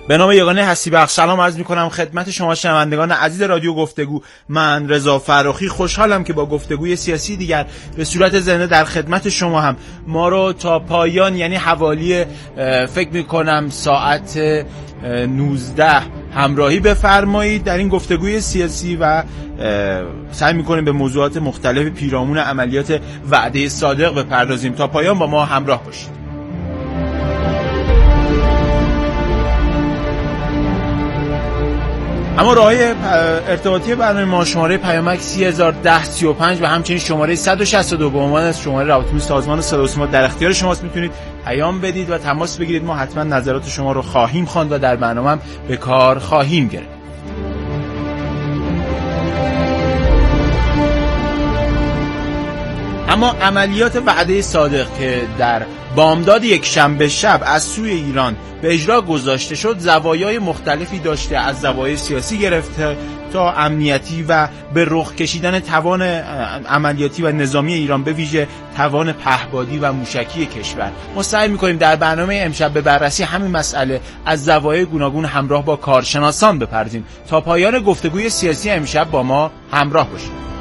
به نام یگانه هستی بخش سلام عرض می‌کنم خدمت شما شنوندگان عزیز رادیو گفتگو. من رضا فراخی خوشحالم که با گفتگوی سیاسی دیگر به صورت زنده در خدمت شما هم. ما رو تا پایان یعنی حوالی فکر می‌کنم ساعت 19 همراهی بفرمایید در این گفتگوی سیاسی و سعی می‌کنیم به موضوعات مختلف پیرامون عملیات وعده صادق بپردازیم. تا پایان با ما همراه باشید. اما راه‌های ارتباطی برنامه ما شماره پیامک 301035 و همچنین شماره 162 به عنوان از شماره رابطه سازمان صدا و سیما در اختیار شماست. میتونید پیام بدید و تماس بگیرید. ما حتما نظرات شما رو خواهیم خواند و در برنامه هم به کار خواهیم گرفت. اما عملیات وعده صادق که در بامداد یک شنبه شب از سوی ایران به اجرا گذاشته شد زوایای مختلفی داشته، از زوایای سیاسی گرفته تا امنیتی و به رخ کشیدن توان عملیاتی و نظامی ایران، به ویژه توان پهپادی و موشکی کشور. ما سعی می‌کنیم در برنامه امشب به بررسی همین مسئله از زوایای گوناگون همراه با کارشناسان بپردازیم. تا پایان گفتگوی سیاسی امشب با ما همراه باشید.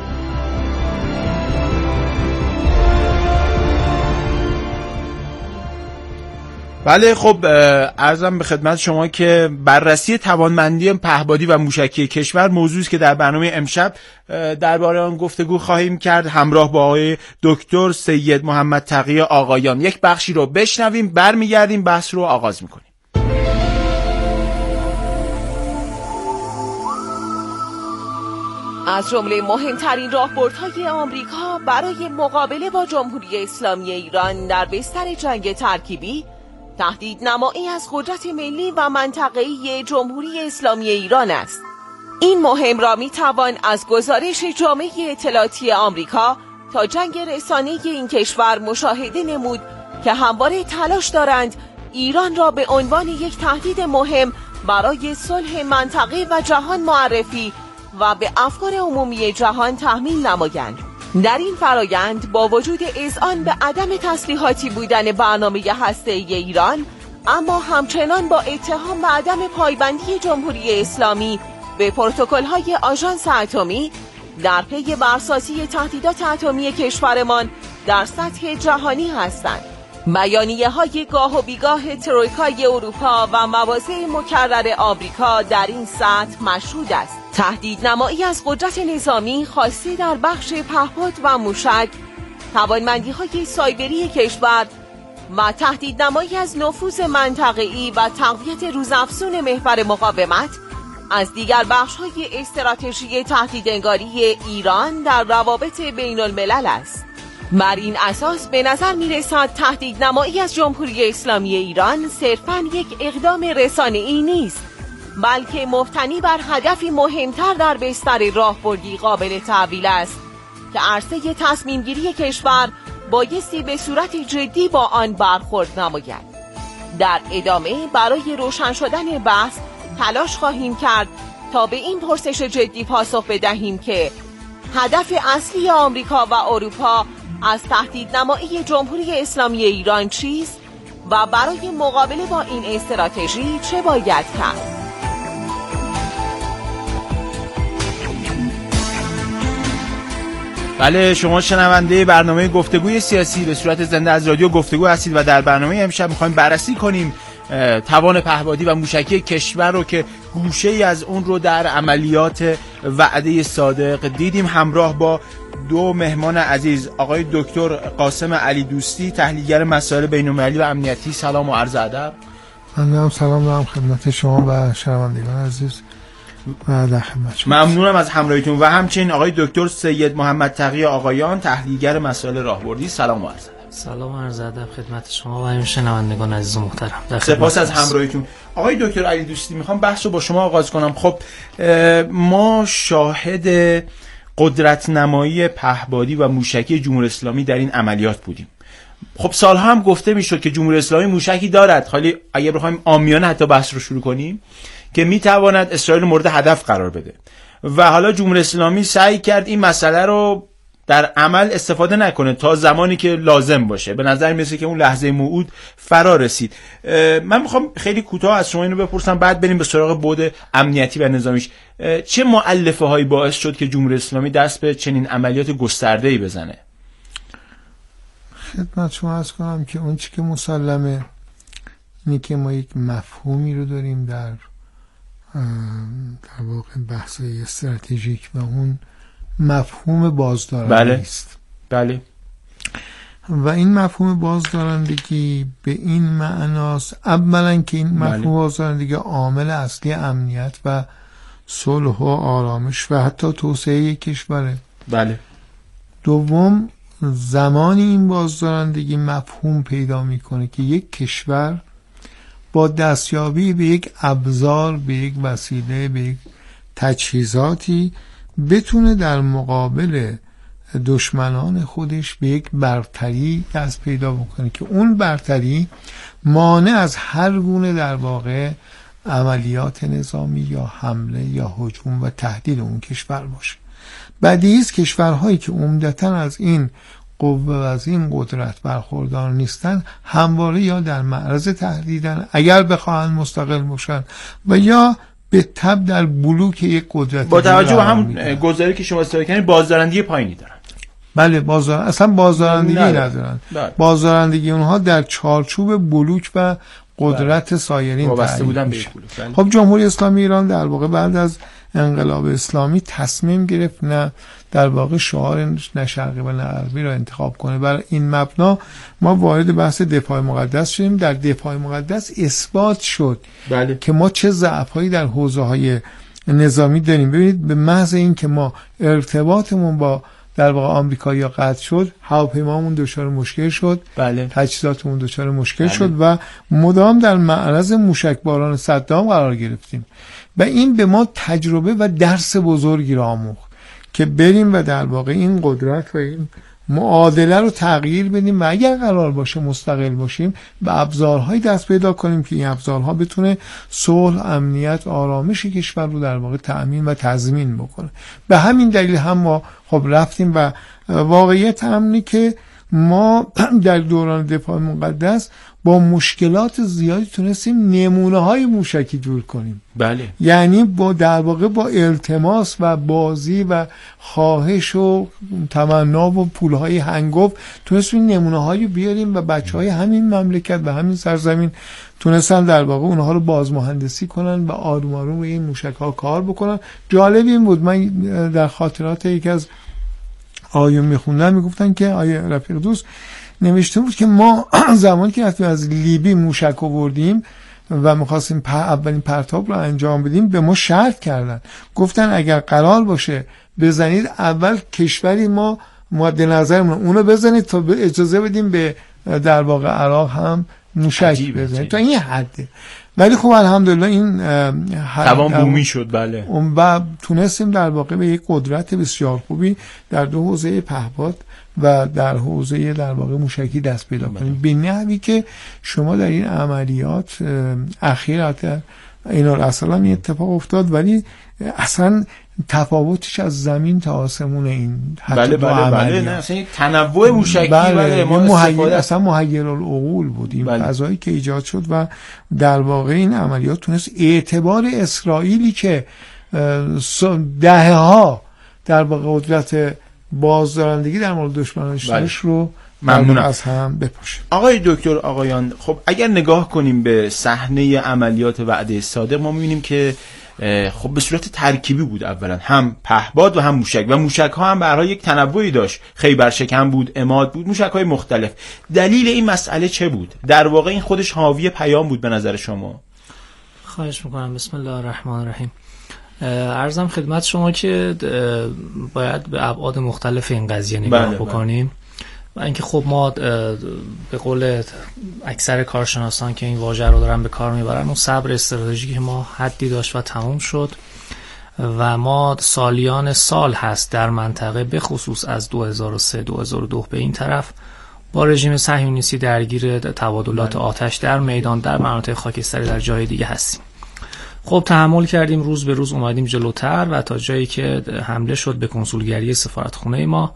بله، خب عرضم به خدمت شما که بررسی توانمندی پهپادی و موشکی کشور موضوعی است که در برنامه امشب درباره آن گفتگو خواهیم کرد همراه با آقای دکتر سید محمد تقی آقایان. یک بخشی رو بشنویم، برمیگردیم بحث رو آغاز میکنیم. از جمله مهمترین راهبردهای آمریکا برای مقابله با جمهوری اسلامی ایران در بستر جنگ ترکیبی تهدید نمایی از قدرت ملی و منطقه‌ای جمهوری اسلامی ایران است. این مهم را میتوان از گزارش جامعه اطلاعاتی آمریکا تا جنگ رسانه‌ای این کشور مشاهده نمود که همواره تلاش دارند ایران را به عنوان یک تهدید مهم برای صلح منطقه و جهان معرفی و به افکار عمومی جهان تحمیل نمایند. در این فرایند با وجود اذعان به عدم تسلیحاتی بودن برنامه هسته‌ای ایران، اما همچنان با اتهام به عدم پایبندی جمهوری اسلامی به پروتکل‌های آژانس اتمی در پی برساسی تهدیدات اتمی کشورمان در سطح جهانی هستند. بیانیه‌های گاه و بیگاه ترویکای اروپا و مواضع مکرر آمریکا در این سطح مشهود است. تهدید نمایی از قدرت نظامی خاصی در بخش پهپاد و موشک، توانمندی‌های سایبری کشور و تهدید نمایی از نفوذ منطقه‌ای و تقویت روزافزون محور مقاومت از دیگر بخش‌های استراتژی تهدیدانگاری ایران در روابط بین الملل است. بر این اساس به نظر می‌رسد تهدید نمایی از جمهوری اسلامی ایران صرفاً یک اقدام رسانه‌ای نیست، بلکه مبتنی بر هدفی مهمتر در بستر راهبردی قابل تحویل است که عرصه تصمیم گیری کشور بایستی به صورت جدی با آن برخورد نماید. در ادامه برای روشن شدن بحث تلاش خواهیم کرد تا به این پرسش جدی پاسخ بدهیم که هدف اصلی آمریکا و اروپا از تهدید نمایی جمهوری اسلامی ایران چیست و برای مقابله با این استراتژی چه باید کرد. بله، شما شنونده برنامه گفتگوی سیاسی به صورت زنده از رادیو گفتگو هستید و در برنامه امشب می‌خوایم بررسی کنیم توان پهپادی و موشکی کشور رو که گوشه‌ای از اون رو در عملیات وعده صادق دیدیم. همراه با دو مهمان عزیز، آقای دکتر قاسم علی دوستی، تحلیلگر مسائل بین‌المللی و امنیتی. سلام و عرض ادب. من سلام دارم خدمت شما و شنوندگان عزیز و در خدمت شما. ممنونم از همراهیتون. و همچنین آقای دکتر سید محمد تقی آقایان، تحلیلگر مسائل راهبردی. سلام و عرض ادب. سلام و عرض ادب خدمت شما و همه شنوندگان عزیز و محترم. سپاس از همراهیتون. آقای دکتر علی دوستی، میخوام بحث رو با شما آغاز کنم. خب ما شاهد قدرت نمایی پهپادی و موشکی جمهوری اسلامی در این عملیات بودیم. خب سالها هم گفته میشد که جمهوری اسلامی موشکی دارد، حالا اگه بخوایم عامیانه حتی بحث رو شروع کنیم، که میتواند اسرائیل مورد هدف قرار بده و حالا جمهوری اسلامی سعی کرد این مسئله رو در عمل استفاده نکنه تا زمانی که لازم باشه. به نظر میرسه که اون لحظه موعود فرا رسید. من میخوام خیلی کوتاه از شما اینو بپرسم، بعد بریم به سراغ بعد امنیتی و نظامیش. چه مؤلفه هایی باعث شد که جمهوری اسلامی دست به چنین عملیات گسترده‌ای بزنه؟ خدمت شما عرض کنم که اون چی که مسلمه اینه که ما یک مفهومی رو داریم در واقع بحث استراتژیک و اون مفهوم بازدارندگی است. بله. و این مفهوم بازدارندگی به این معناست اولا که این مفهوم بازدارندگی عامل اصلی امنیت و صلح و آرامش و حتی توسعه کشوره. بله. دوم، زمانی این بازدارندگی مفهوم پیدا میکنه که یک کشور با دستیابی به یک ابزار، به یک وسیله، به یک تجهیزاتی بتونه در مقابل دشمنان خودش به یک برتری دست پیدا بکنه که اون برتری مانع از هر گونه در واقع عملیات نظامی یا حمله یا هجوم و تهدید اون کشور باشه. بدیهی است کشورهایی که عمدتاً از این قوه و از این قدرت برخوردار نیستن همواره یا در معرض تهدیدن اگر بخواهند مستقل باشن و یا به تبع در بلوک یک قدرت. با توجه به هم گزاره‌ای که شما استفاده کردین بازدارندگی پایینی دارن. بله، اصلا بازدارندگی ندارن. بازدارندگی اونها در چارچوب بلوک و قدرت سایرین وابسته بودن به بلوک. خب جمهوری اسلامی ایران در واقع بعد از انقلاب اسلامی تصمیم گرفت نه در واقع شعار نه شرقی و نه غربی را انتخاب کنه. برای این مبنا ما وارد بحث دفاع مقدس شدیم. در دفاع مقدس اثبات شد که ما چه ضعف‌هایی در حوزه‌های نظامی داریم. ببینید به محض این که ما ارتباطمون با در واقع آمریکایی‌ها قطع شد، هواپیمامون دچار مشکل شد، تجهیزاتمون دچار مشکل شد و مدام در معرض موشکباران صدام قرار گرفتیم و این به ما تجربه و درس بزرگی را آموخت که بریم و در واقع این قدرت و این معادله رو تغییر بدیم و اگر قرار باشه مستقل باشیم به ابزارهای دست پیدا کنیم که این ابزارها بتونه صلح، امنیت، آرامش کشور رو در واقع تأمین و تضمین بکنه. به همین دلیل هم ما خب رفتیم و واقعیت همینه که ما در دوران دفاع مقدس با مشکلات زیادی تونستیم نمونه‌های موشکی جور کنیم. بله. یعنی با در واقع با التماس و بازی و خواهش و تمنا و پولهای هنگفت تونستیم نمونه‌هایی بیاریم و بچه‌های همین مملکت و همین سرزمین تونستن در واقع اونها رو بازمهندسی کنن و آروم آروم روی این موشک‌ها کار بکنن. جالب این بود، من در خاطرات یکی از آیون میخوندن میگفتن که آیه رفیق دوست نوشته بود که ما زمانی که از لیبی موشک آوردیم و میخواستیم اولین پرتاب رو انجام بدیم به ما شرط کردن، گفتن اگر قرار باشه بزنید اول کشوری ما مد نظرمون اونو بزنید تا اجازه بدیم به در واقع عراق هم موشک بزنید. تا این حده. ولی خب الحمدلله این توان بومی شد. بله. و تونستیم در واقع به یک قدرت بسیار خوبی در دو حوزه پهپاد و در حوزه در واقع موشکی دست پیدا کنیم. به نحوی که شما در این عملیات اخیرا اینا اصلا این اتفاق افتاد ولی اصلا تفاوتش از زمین تا آسمون این حتی بله نه اصلا یک تنوع موشکی بله ما اصلا محیرالعقول بود این فضایی که ایجاد شد و در واقع این عملیات تونست اعتبار اسرائیلی که دهه‌ها در واقع قدرت بازدارندگی در مورد دشمنانش رو ممنونم از هم بپاشه. آقای دکتر آقایان، خب اگر نگاه کنیم به صحنه عملیات وعده صادق ما می‌بینیم که خب به صورت ترکیبی بود. اولا هم پهپاد و هم موشک و موشک ها هم برای یک تنوعی داشت. خیبر شکن بود، عماد بود، موشک های مختلف. دلیل این مسئله چه بود؟ در واقع این خودش حاوی پیام بود به نظر شما؟ خواهش میکنم. بسم الله الرحمن الرحیم. عرضم خدمت شما که باید به ابعاد مختلف این قضیه نگاه بکنیم و اینکه خب ما به قول اکثر کارشناسان که این واژه رو دارن به کار میبرن اون صبر استراتژیکی که ما حدی داشت و تموم شد و ما سالیان سال هست در منطقه به خصوص از 2003-2002 به این طرف با رژیم صهیونیستی درگیر تبادلات آتش در میدان در مناطق خاکستری در جای دیگه هستیم. خب تحمل کردیم، روز به روز اومدیم جلوتر و تا جایی که حمله شد به کنسولگری سفارتخونه ما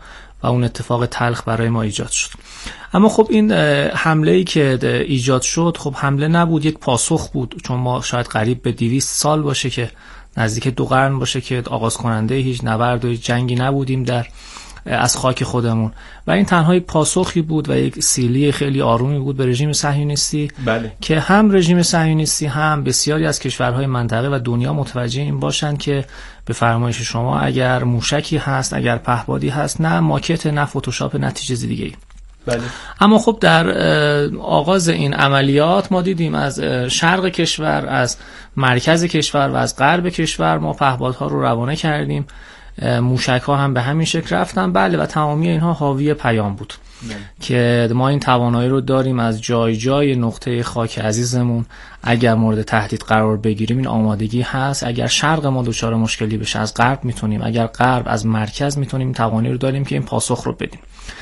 و اون اتفاق تلخ برای ما ایجاد شد. اما خب این حمله‌ای که ایجاد شد خب حمله نبود، یک پاسخ بود، چون ما شاید قریب به 200 سال باشه که نزدیک 2 قرن باشه که آغاز کننده هیچ نبرد و جنگی نبودیم از خاک خودمون و این تنها یک پاسخی بود و یک سیلی خیلی آرومی بود به رژیم صهیونیستی. بله. که هم رژیم صهیونیستی هم بسیاری از کشورهای منطقه و دنیا متوجه این باشند که به فرمایش شما اگر موشکی هست، اگر پهپادی هست، نه ماکت، نه فتوشاپ، نه چیز دیگه ای. بله. اما خب در آغاز این عملیات ما دیدیم از شرق کشور، از مرکز کشور و از غرب کشور ما پهپادها رو روانه کردیم. موشک ها هم به همین شکل رفتن. بله، و تمامی اینها حاوی پیام بود که ما این توانایی رو داریم از جای جای نقطه خاک عزیزمون اگر مورد تهدید قرار بگیریم این آمادگی هست. اگر شرق ما دچار مشکلی بشه از غرب میتونیم، اگر غرب از مرکز میتونیم، توانایی رو داریم که این پاسخ رو بدیم.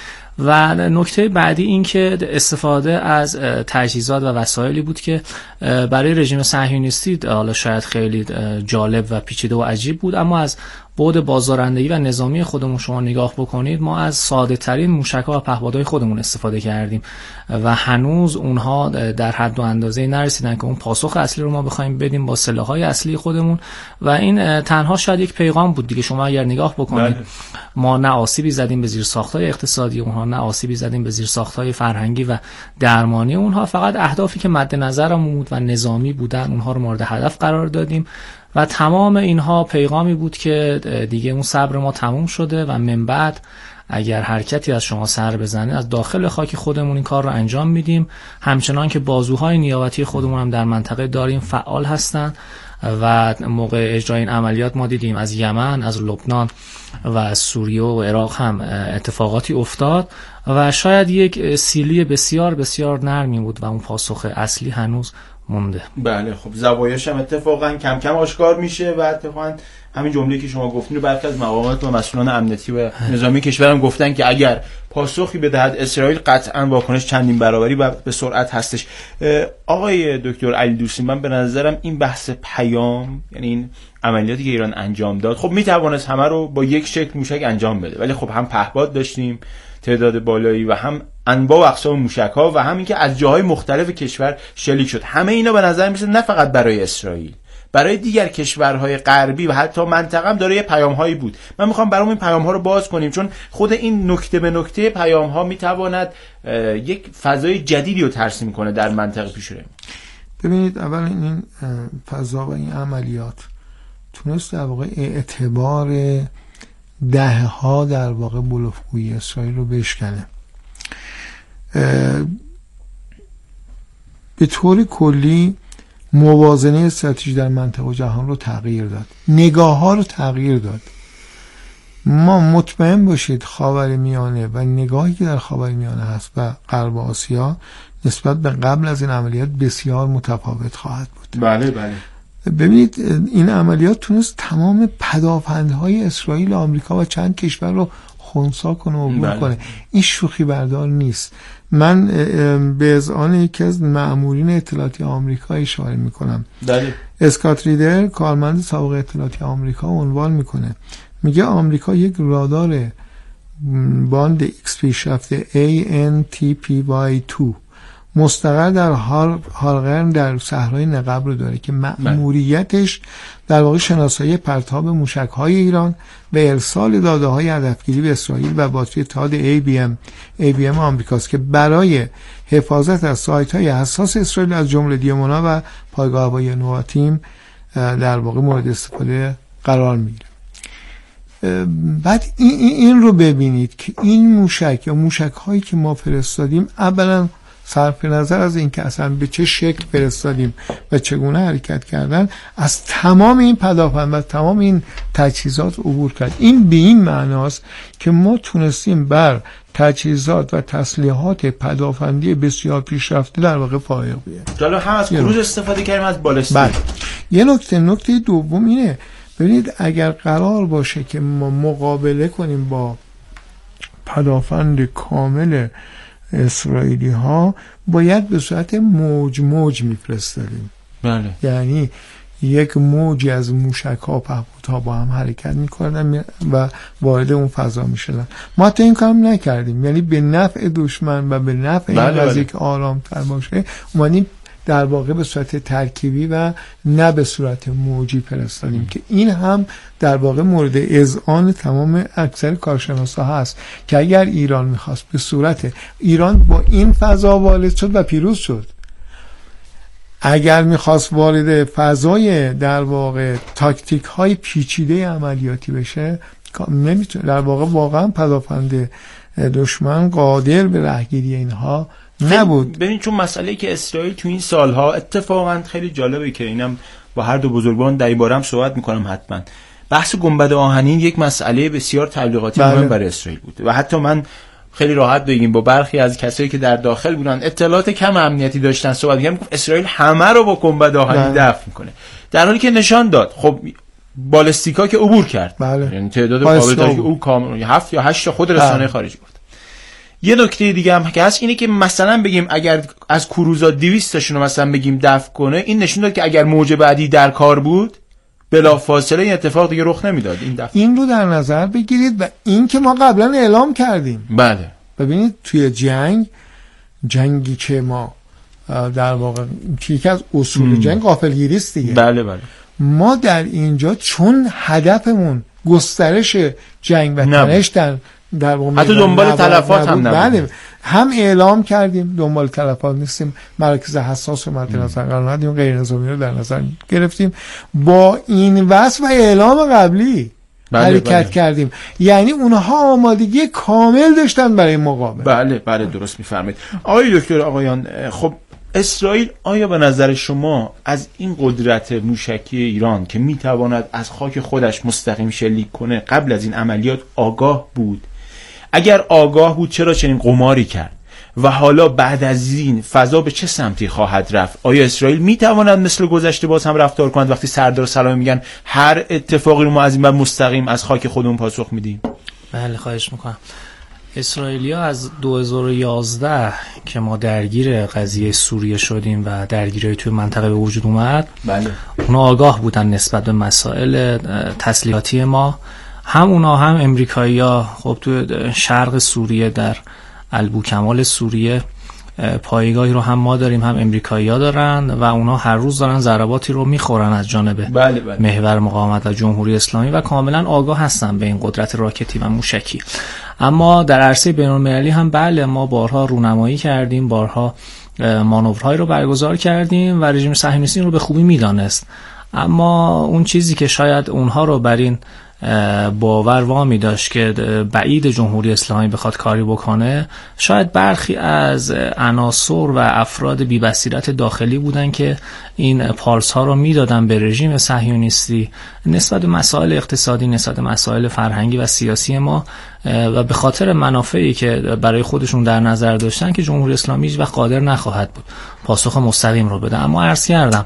و نکته بعدی این که استفاده از تجهیزات و وسایلی بود که برای رژیم صهیونیستی حالا شاید خیلی جالب و پیچیده و عجیب بود، اما از بعد بازدارندگی و نظامی خودمون شما نگاه بکنید ما از ساده ترین موشک‌ها و پهپادهای خودمون استفاده کردیم و هنوز اونها در حد و اندازه نرسیدن که اون پاسخ اصلی رو ما بخوایم بدیم با سلاح‌های اصلی خودمون. و این تنها شاید یک پیغام بود دیگه. شما اگر نگاه بکنید ما نه آسیبی زدیم به زیرساخت‌های اقتصادی اونها، نه آسیبی زدیم به زیرساخت‌های فرهنگی و درمانی اونها، فقط اهدافی که مد نظرمون بود و نظامی بودن اونها رو مورد هدف قرار دادیم و تمام اینها پیغامی بود که دیگه اون صبر ما تموم شده و من بعد اگر حرکتی از شما سر بزنه از داخل خاک خودمون این کار رو انجام میدیم. همچنان که بازوهای نیابتی خودمون هم در منطقه داریم فعال هستن و موقع اجرای این عملیات ما دیدیم از یمن، از لبنان و از سوریه و عراق هم اتفاقاتی افتاد و شاید یک سیلی بسیار بسیار نرمی بود و اون پاسخ اصلی هنوز مونده. بله، خب زوایاش هم اتفاقا کم کم آشکار میشه و اتفاقا همین جمله‌ای که شما گفتین رو برخی از مقامات و مسئولان امنیتی و نظامی کشورم گفتن که اگر پاسخی بدهد اسرائیل قطعا واکنش چندین برابری و به سرعت هستش. آقای دکتر علی دوستی، من به نظرم این بحث پیام، یعنی این عملیاتی که ایران انجام داد، خب میتوانست همه رو با یک شکل موشک انجام بده، ولی خب هم پهپاد داشتیم تعداد بالایی و هم انواع و اقسام موشک‌ها و هم اینکه از جاهای مختلف کشور شلیک شد. همه اینا به نظر میاد نه فقط برای اسرائیل، برای دیگر کشورهای غربی و حتی منطقه هم داره یه پیام‌هایی بود. من میخوام برام این پیام‌ها رو باز کنیم، چون خود این نکته به نکته پیام‌ها میتواند یک فضای جدیدی رو ترسیم کنه در منطقه پیش رو. ببینید، اول این فضا و این عملیات تونست در واقع اعتبار دهه‌ها در واقع بلوفگویی اسرائیل رو بشکنه. به طور کلی موازنه استراتژی در منطقه و جهان رو تغییر داد، نگاه ها رو تغییر داد. ما مطمئن باشید خاورمیانه و نگاهی که در خاورمیانه هست و غرب آسیا نسبت به قبل از این عملیات بسیار متفاوت خواهد بود. بله بله. ببینید این عملیات تونست تمام پدافندهای اسرائیل، آمریکا و چند کشور رو خنثی کنه و عبور کنه. این شوخی بردار نیست. من به اذعان یکی از مأمورین اطلاعاتی آمریکا اشاره میکنم. اسکات ریدر، کارمند سابق اطلاعاتی آمریکا، عنوان میکنه، میگه آمریکا یک رادار باند ایکس پیشرفته ANTPY2 مستقر در هارقرن در صحرای نقب رو داره که مأموریتش در واقع شناسایی پرتاب موشک‌های ایران و ارسال داده‌های هدفگیری به اسرائیل و باتری اتحاد ABM آمریکاست که برای حفاظت از سایت‌های حساس اسرائیل از جمله دیمونا و پایگاه هوایی نواتیم در واقع مورد استفاده قرار میگیره. بعد این رو ببینید که این موشک یا موشک‌هایی که ما فرستادیم اولا صرف نظر از اینکه اصلا به چه شکل فرستادیم و چگونه حرکت کردن، از تمام این پدافند و تمام این تجهیزات عبور کرد. این به این معناست که ما تونستیم بر تجهیزات و تسلیحات پدافندی بسیار پیشرفته در واقع فائق بیاییم. جالب، هم از کروز استفاده کردیم، از بالستیک. بله. یه نکته دوم اینه، ببینید اگر قرار باشه که ما مقابله کنیم با پدافند کامل اسرائیلی ها، باید به صورت موج میفرستادیم. بله. یعنی یک موجی از موشک‌ها و پهپادها با هم حرکت می‌کردن و وارد اون فضا می‌شدن. ما تا این کارم نکردیم، یعنی به نفع دشمن و به نفع این قضیه که آرام‌تر باشه اومدیم در واقع به صورت ترکیبی و نه به صورت موجی فرستادیم که این هم در واقع مورد اذعان تمام اکثر کارشناسا هست که اگر ایران میخواست به صورت ایران با این فضا وارد شد و پیروز شد، اگر میخواست وارد فضای در واقع تاکتیک های پیچیده عملیاتی بشه نمیتونه، در واقع واقعا پدافند دشمن قادر به رهگیری اینها نبود. ببین چون مسئله که اسرائیل تو این سالها اتفاقا خیلی جالبه که اینم با هر دو بزرگوار در این باره هم صحبت میکنم حتما، بحث گنبد آهنین یک مسئله بسیار تبلیغاتی مهم برای اسرائیل بود و حتی من خیلی راحت بگیم با برخی از کسایی که در داخل بودن اطلاعات کم امنیتی داشتن صحبت می‌کردم اسرائیل همه رو با گنبد آهنین دفع میکنه، در حالی که نشان داد خب بالستیکا که عبور کرد، یعنی تعداد قابلیت‌هایی که او کامل 7 یا 8 تا خود رسانه خارجی بود. یه نکته دیگه هم که هست اینه که مثلا بگیم اگر از کروزا 200 تاشون رو مثلا بگیم دفع کنه، این نشون داد که اگر موج بعدی در کار بود بلافاصله این اتفاق دیگه رخ نمیداد. این رو در نظر بگیرید و این که ما قبلا اعلام کردیم. بله ببینید توی جنگی که ما در واقع یکی از اصول جنگ غافلگیری است دیگه. بله بله. ما در اینجا چون هدفمون گسترش جنگ و تنش در واقع حتی دنبال تلفات هم نبود. بله هم اعلام کردیم دنبال تلفات نیستیم، مراکز حساس رو مد نظر قرار دادیم، غیر نظامی رو در نظر گرفتیم، با این وصف و اعلام قبلی حرکت کردیم، یعنی اونها آمادگی کامل داشتن برای مقابله. بله بله درست میفرمایید آقای دکتر آقایان. خب اسرائیل آیا به نظر شما از این قدرت موشکی ایران که میتواند از خاک خودش مستقیم شلیک کنه قبل از این عملیات آگاه بود؟ اگر آگاه بود چرا چنین قماری کرد؟ و حالا بعد از این فضا به چه سمتی خواهد رفت؟ آیا اسرائیل میتواند مثل گذشته باز هم رفتار کند وقتی سردار سلامی میگن هر اتفاقی رو ما از این بعد مستقیم از خاک خودمون پاسخ میدیم؟ بله خواهش میکنم. اسرائیلیا از 2011 که ما درگیر قضیه سوریه شدیم و درگیری توی منطقه به وجود اومد، بله اونا آگاه بودن نسبت به مسائل تسلیحاتی ما، هم اونا هم امریکایی‌ها. خب تو شرق سوریه در البوکمال سوریه پایگاهی رو هم ما داریم هم امریکایی‌ها دارن و اونا هر روز دارن ضرباتی رو میخورن از جانب محور مقاومت و جمهوری اسلامی و کاملا آگاه هستن به این قدرت راکتی و موشکی. اما در عرصه بین‌المللی هم بله ما بارها رونمایی کردیم، بارها مانورهایی رو برگزار کردیم و رژیم صهیونیستی رو به خوبی میدانست، اما اون چیزی که شاید اونها رو بر این باور وامی داشت که بعید جمهوری اسلامی بخواد کاری بکنه، شاید برخی از عناصر و افراد بی بصیرت داخلی بودن که این پالس ها رو میدادن به رژیم صهیونیستی نسبت به مسائل اقتصادی، نسبت به مسائل فرهنگی و سیاسی ما و به خاطر منافعی که برای خودشون در نظر داشتن که جمهوری اسلامی هیچ وقت قادر نخواهد بود پاسخ مستقیم رو بده. اما عرض کردم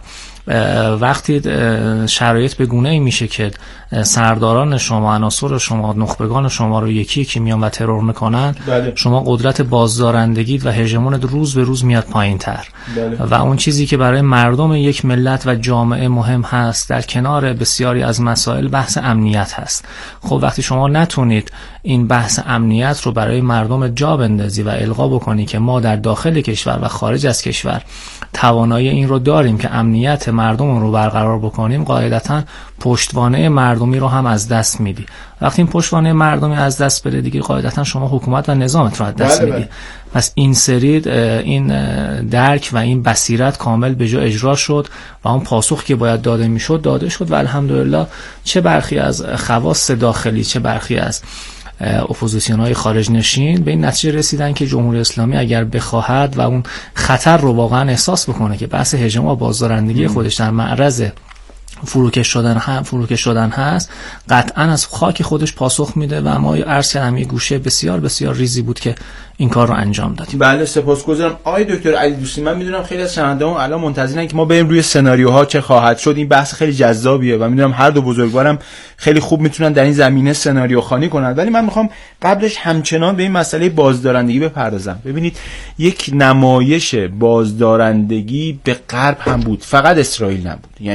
وقتی شرایط به گونه‌ای میشه که سرداران شما، عناصر شما، نخبگان شما رو یکی یکی میان و ترور میکنن، بله. شما قدرت بازدارندگیت و هژمونت روز به روز میاد پایین‌تر، بله. و اون چیزی که برای مردم یک ملت و جامعه مهم هست در کنار بسیاری از مسائل بحث امنیت هست. خب وقتی شما نتونید این بحث امنیت رو برای مردم جا بندازی و القا بکنی که ما در داخل کشور و خارج از کشور توانایی این رو داریم که امنیت مردم رو برقرار بکنیم، قاعدتاً پشتوانه مردمی رو هم از دست میدی. وقتی این پشتوانه مردمی از دست بره دیگه قاعدتاً شما حکومت و نظامت رو از دست میدی. پس این سرید این درک و این بصیرت کامل به جا اجرا شد و اون پاسخ که باید داده میشد داده شد و الحمدلله چه برخی از خواص داخلی چه برخی از اپوزیسیون‌های خارج نشین به این نتیجه رسیدن که جمهوری اسلامی اگر بخواهد و اون خطر رو واقعا احساس بکنه که بحث هژمون و بازدارندگی خودش در معرض فروکش شدن هست، قطعا از خاک خودش پاسخ میده و ما عرض کردم یه گوشه بسیار بسیار ریزی بود که این کار رو انجام دادیم. بله سپاسگزارم آقای دکتر علی دوستی. من میدونم خیلی از شنوندگان الان منتظرن که ما بریم روی سناریوها چه خواهد شد. این بحث خیلی جذابیه و میدونم هر دو بزرگوارم خیلی خوب میتونن در این زمینه سناریو خوانی کنن، ولی من میخوام قبلش همچنان به این مسئله بازدارندگی بپردازم. ببینید یک نمایش بازدارندگی به غرب هم بود، فقط اسرائیل نبود. یعنی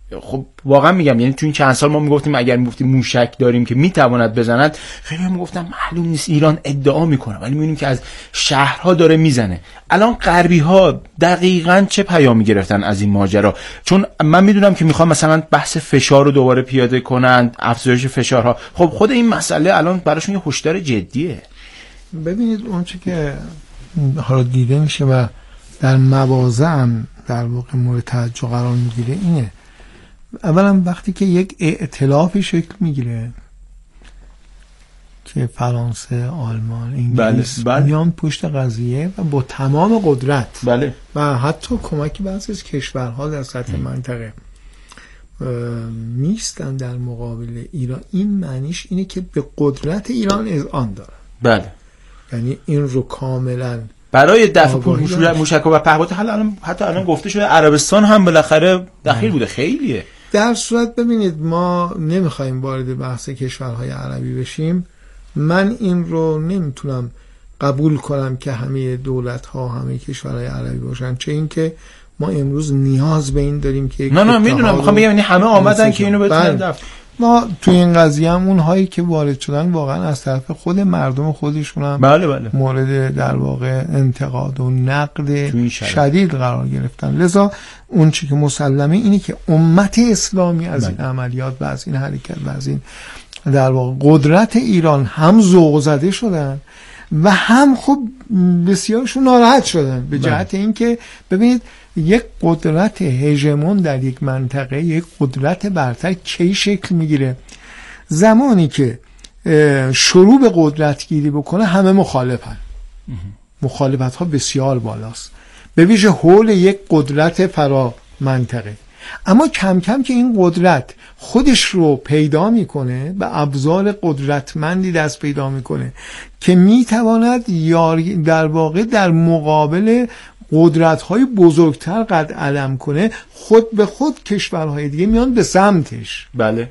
خب واقعا میگم، یعنی تو این چند سال ما میگفتیم اگر میگفتیم موشک داریم که میتواند بزند، خیلی هم میگفتن معلوم نیست، ایران ادعا میکنه، ولی میبینیم که از شهرها داره میزنه. الان غربی ها دقیقاً چه پیامی گرفتن از این ماجرا؟ چون من میدونم که میخوام مثلا بحث فشار رو دوباره پیاده کنن، افزایش فشارها. خب خود این مسئله الان براشون یه هشدار جدیه. ببینید اون چه که حالا دیده میشه و در مواضع هم در واقع مورد توجه قرار میگیره اینه، اولا وقتی که یک ائتلافی شکل میگیره که فرانسه، آلمان، انگلیس میان پشت قضیه و با تمام قدرت و حتی کمک بعضی از کشورها در سطح منطقه نیستن در مقابل ایران، این معنیش اینه که به قدرت ایران اذعان دارن. یعنی این رو کاملا برای دفع موشک و پهپاد حتی الان گفته شده عربستان هم بالاخره دخیل بوده. خیلیه. در صورت ببینید ما نمیخوایم وارد بحث کشورهای عربی بشیم، من این رو نمیتونم قبول کنم که همه دولت‌ها همه کشورهای عربی باشن، چه این که ما امروز نیاز به این داریم که نه میدونم، میخوام بگم یعنی همه آمدن که اینو بتونن دفع. ما تو این قضیه هم اونهایی که وارد شدن واقعا از طرف خود مردم خودشون هم مورد در واقع انتقاد و نقد شدید قرار گرفتن. لذا اون چی که مسلمه اینه که امت اسلامی از این عملیات و از این حرکت و از این در واقع قدرت ایران هم ذوق زده شدن و هم خب بسیارشون ناراحت شدن به جهت اینکه ببینید یک قدرت هژمون در یک منطقه، یک قدرت برتر کی شکل میگیره؟ زمانی که شروع به قدرت گیری بکنه همه مخالفن، مخالفت ها بسیار بالاست، به ویژه حول یک قدرت فرا منطقه. اما کم کم که این قدرت خودش رو پیدا میکنه و ابزار قدرتمندی دست پیدا میکنه که میتواند در واقع در مقابل قدرت‌های بزرگتر قد علم کنه، خود به خود کشورهای دیگه میان به سمتش.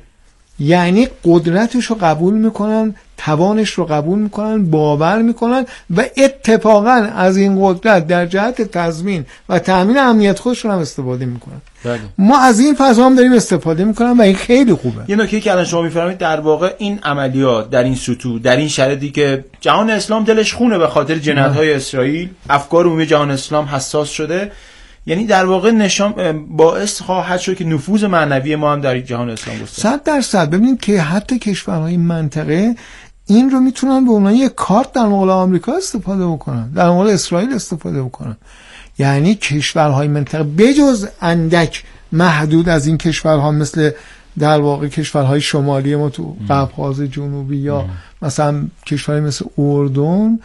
یعنی قدرتش رو قبول میکنن، توانش رو قبول میکنن، باور میکنن و اتفاقا از این قدرت در جهت تضمین و تأمین امنیت خودشون هم استفاده میکنن. ما از این فضا هم داریم استفاده میکنن و این خیلی خوبه. یه نکته که الان شما میفرمایید در واقع این عملیات در این سطوح، در این شرایطی که جهان اسلام دلش خونه به خاطر جنایت‌های اسرائیل، افکار عمومی جهان اسلام حساس شده، یعنی در واقع نشان باعث خواهد شد که نفوذ معنوی ما هم در جهان اسلام گسترده. 100% ببینید که حتی کشورهای منطقه این رو میتونن به عنوان یک کارت در مقابل آمریکا استفاده بکنن، در مقابل اسرائیل استفاده بکنن. یعنی کشورهای منطقه بجز اندک محدود از این کشورها مثل در واقع کشورهای شمالی ما تو قفقاز جنوبی یا مثلا کشورهای مثل اردن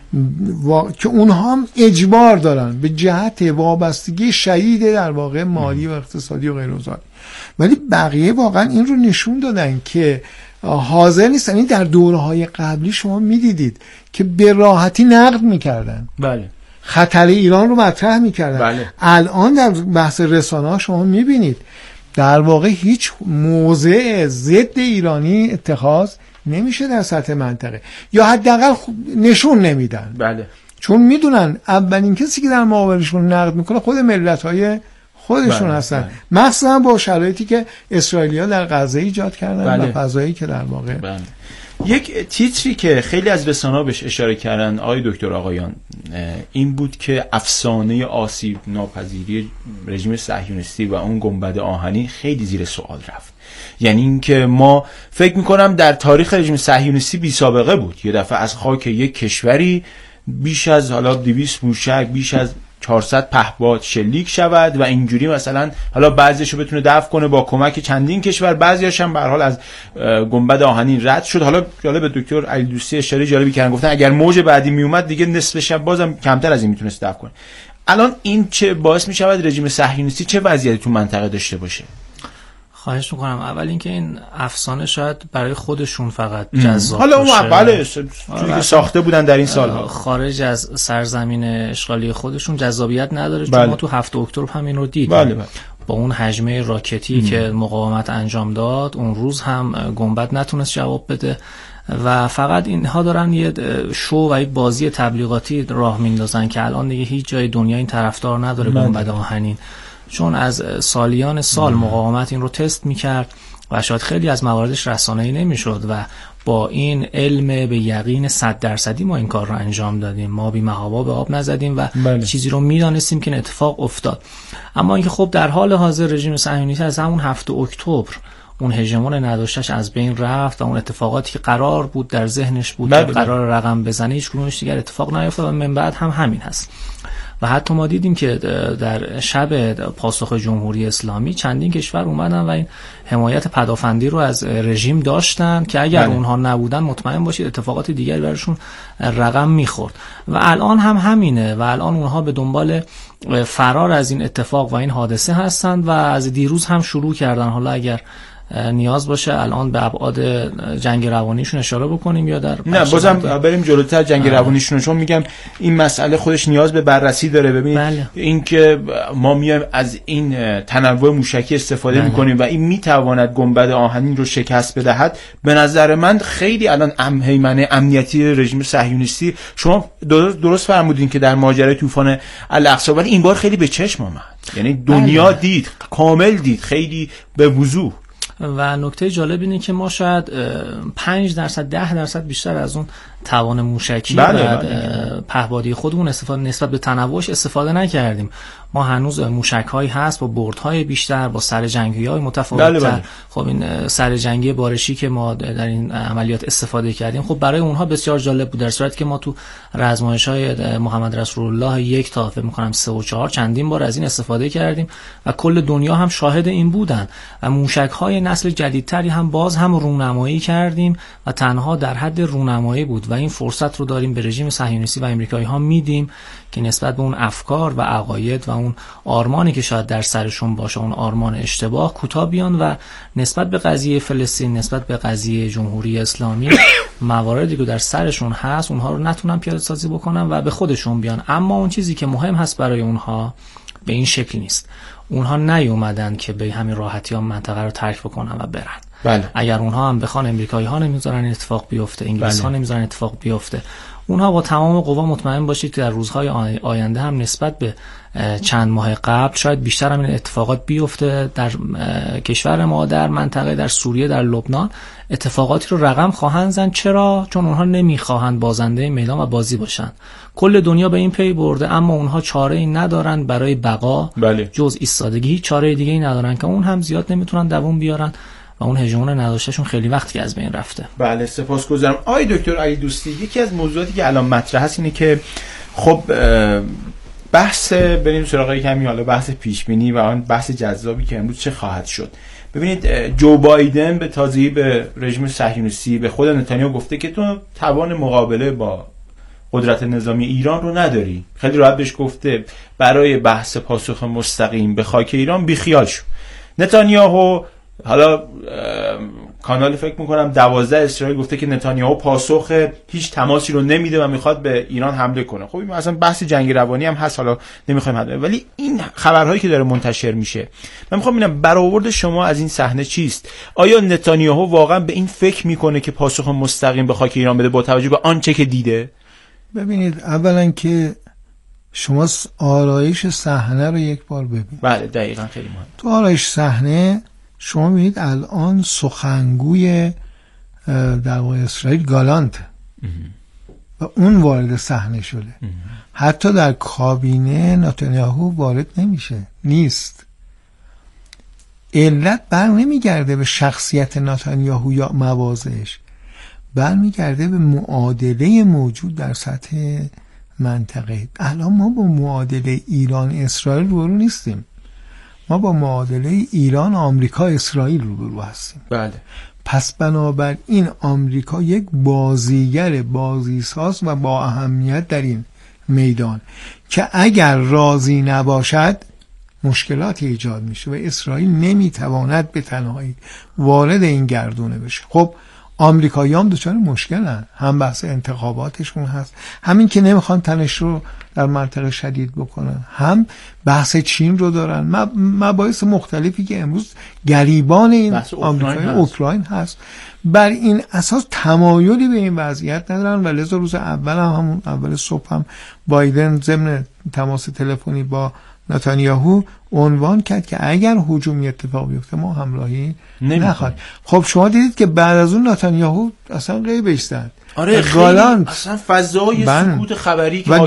که اونها هم اجبار دارن به جهت وابستگی شدید در واقع مالی و اقتصادی و غیر ذالک، ولی بقیه واقعا این رو نشون دادن که حاضر نیستن. این در دوره‌های قبلی شما میدیدید که به راحتی نقد میکردن، خطر ایران رو مطرح میکردن. الان در بحث رسانه‌ها شما میبینید در واقع هیچ موضع ضد ایرانی اتخاذ نمیشه در سطح منطقه، یا حداقل نشون نمیدن. چون میدونن اولین کسی که در مقابلشون نقد میکنه خود ملت‌های خودشون هستن، مثلا با شرایطی که اسرائیلی‌ها در غزه ایجاد کردن و فضایی که در واقع یک تیتری که خیلی از رسانه‌ها بهش اشاره کردن آقای دکتر آقایان این بود که افسانه آسیب ناپذیری رژیم صهیونیستی و اون گنبد آهنین خیلی زیر سوال رفت. یعنی اینکه ما فکر میکنم در تاریخ رژیم صهیونیستی بی سابقه بود یه دفعه از خاک یک کشوری بیش از حالا 200 موشک، بیش از 400 پهپاد شلیک شود و اینجوری مثلا حالا بعضیشو بتونه دفع کنه با کمک چندین کشور، بعضیاش هم به هر حال از گنبد آهنین رد شد. حالا جالب دکتر علی دوستی اشاره جالبی کردن، گفتن اگر موج بعدی می اومد دیگه نصف شب بازم کمتر از این میتونست دفع کنه. الان این چه باعث میشود رژیم صهیونیستی چه وضعیتی تو منطقه داشته باشه؟ خواهش میکنم. اول اینکه این افسانه شاید برای خودشون فقط جذاب حالا اون اوله که ساخته بودن در این سالها خارج از سرزمین اشغالی خودشون جذابیت نداره. چون ما تو 7 اکتبر هم این رو دیدیم. با اون حجمه راکتی که مقاومت انجام داد، اون روز هم گنبد نتونست جواب بده و فقط اینها دارن یه شو و یک بازی تبلیغاتی راه میندازن که الان دیگه هیچ جای دنیا این طرفدار نداره گنبد آهنین. چون از سالیان سال مقاومت این رو تست میکرد و شاید خیلی از مواردش رسانه‌ای نمیشد و با این علم به یقین 100% ما این کار رو انجام دادیم. ما بی محابا به آب نزدیم و چیزی رو میدانستیم که این اتفاق افتاد. اما اینکه خب در حال حاضر رژیم صهیونیستی از همون 7 اکتبر اون هژمون نداشتش از بین رفت و اون اتفاقاتی که قرار بود در ذهنش بود که قرار رقم بزنه هیچ کدومش دیگر اتفاق نیفتاد و من بعد هم همین هست. و حتی ما دیدیم که در شب پاسخ جمهوری اسلامی چندین کشور اومدن و این حمایت پدافندی رو از رژیم داشتن که اگر اونها نبودن مطمئن باشید اتفاقات دیگری براشون رقم میخورد. و الان هم همینه و الان اونها به دنبال فرار از این اتفاق و این حادثه هستند و از دیروز هم شروع کردن. حالا اگر نیاز باشه الان به ابعاد جنگ روانیشون اشاره بکنیم یا در نه بازم بریم جلوتر جنگ روانیشون، چون میگم این مسئله خودش نیاز به بررسی داره. ببینید اینکه ما میایم از این تنوع موشکی استفاده میکنیم و این میتواند گنبد آهنین رو شکست بدهد، به نظر من خیلی الان هیمنه امنیتی رژیم صهیونیستی، شما درست فرمودین که در ماجرای طوفان الاقصی، ولی این بار خیلی به چشم اومد، یعنی دنیا دید، کامل دید، خیلی به وضوح. و نکته جالب اینه که ما شاید 5% 10% بیشتر از اون توان موشکی و پهپادی خودمون استفاده نسبت به تنوعش استفاده نکردیم. ما هنوز موشک‌هایی هست با بردهای بیشتر، با سرجنگی‌های متفاوت‌تر. خب این سرجنگی بارشی که ما در این عملیات استفاده کردیم خب برای اونها بسیار جالب بود، در صورتی که ما تو رزمایش‌های محمد رسول الله 1 تا فکر می‌کنم 3 و 4 چندین بار از این استفاده کردیم و کل دنیا هم شاهد این بودن. و موشک‌های نسل جدیدتری هم باز هم رونمایی کردیم و تنها در حد رونمایی بود و این فرصت رو داریم به رژیم صهیونیستی و آمریکایی‌ها میدیم که نسبت به اون افکار و عقاید و اون آرمانی که شاید در سرشون باشه، اون آرمان اشتباه، کوتاه بیان و نسبت به قضیه فلسطین، نسبت به قضیه جمهوری اسلامی مواردی که در سرشون هست اونها رو نتونن پیاده سازی بکنن و به خودشون بیان. اما اون چیزی که مهم هست برای اونها به این شکل نیست. اونها نیومدن که به همین راحتی ها منطقه رو ترک بکنن و برن. اگر اونها هم بخوان امریکایی‌ها نمیذارن اتفاق بیفته، انگلیس‌ها نمیذارن اتفاق بیفته، اونها با تمام قوا مطمئن باشید که در روزهای آینده هم نسبت به چند ماه قبل شاید بیشتر هم این اتفاقات بیفته در کشور ما، در منطقه، در سوریه، در لبنان اتفاقاتی رو رقم خواهند زد. چرا؟ چون اونها نمیخواهند بازنده میدان و بازی باشن. کل دنیا به این پی برده، اما اونها چاره ای ندارن برای بقا جز ایستادگی، چاره دیگه ای ندارن که اون هم زیاد نمیتونن دووم بیارن و اون هژمون نداشتهشون خیلی وقتی از بین رفته. بله سپاسگزارم. آقای دکتر علی دوستی، یکی از موضوعاتی که الان مطرح هست اینه که خب بحث بریم سراغ کمی حالا بحث پیش بینی و آن بحث جذابی که امروز چه خواهد شد. ببینید جو بایدن به تازگی به رژیم صهیونیستی، به خود نتانیاهو گفته که تو توان مقابله با قدرت نظامی ایران رو نداری. خیلی راحت بهش گفته برای بحث پاسخ مستقیم به خاک ایران بیخیال شو. نتانیاهو حالا کانال فکر میکنم 12 اسرائیل گفته که نتانیاهو پاسخ هیچ تماسی رو نمیده و میخواد به ایران حمله کنه. خب این اصلا بحث جنگ روانی هم هست، حالا نمیخوایم حمله، ولی این خبرهایی که داره منتشر میشه، من میخوام ببینم برآورد شما از این صحنه چیست؟ آیا نتانیاهو واقعا به این فکر میکنه که پاسخ مستقیم به خاک ایران بده با توجه به آنچه که دیده؟ ببینید اولا که شما آرایش صحنه رو یک بار ببینید. بله دقیقاً خیلی مهم. تو آرایش صحنه شما می‌بینید الان سخنگوی در واقع اسرائیل گالانت و اون وارد صحنه شده. حتی در کابینه نتانیاهو وارد نیست. علت بر نمیگرده به شخصیت نتانیاهو یا مواضعش، برمیگرده به معادله موجود در سطح منطقه. الان ما با معادله ایران اسرائیل روبرو نیستیم، ما با معادله ایران آمریکا اسرائیل روبرو هستیم. بله. پس بنابراین آمریکا یک بازیگر بازیساز و با اهمیت در این میدان که اگر راضی نباشد مشکلات ایجاد میشه و اسرائیل نمیتواند به تنهایی وارد این گردونه بشه. خب آمریکایی هم دچار مشکلن، هم بحث انتخاباتشون هست، همین که نمیخوان تنش رو در منطقه شدید بکنن، هم بحث چین رو دارن، مباحث مختلفی که امروز گریبان این آمریکایی اوکراین هست. بر این اساس تمایلی به این وضعیت ندارن و لذا روز اول همون اول صبح هم بایدن ضمن تماس تلفنی با نتانیاهو عنوان کرد که اگر هجومی اتفاق بیفته ما همراهی نخواهیم. خب شما دیدید که بعد از اون نتانیاهو اصلا غیبش زد. آره، گالانت اصلا فضای سکوت خبری که و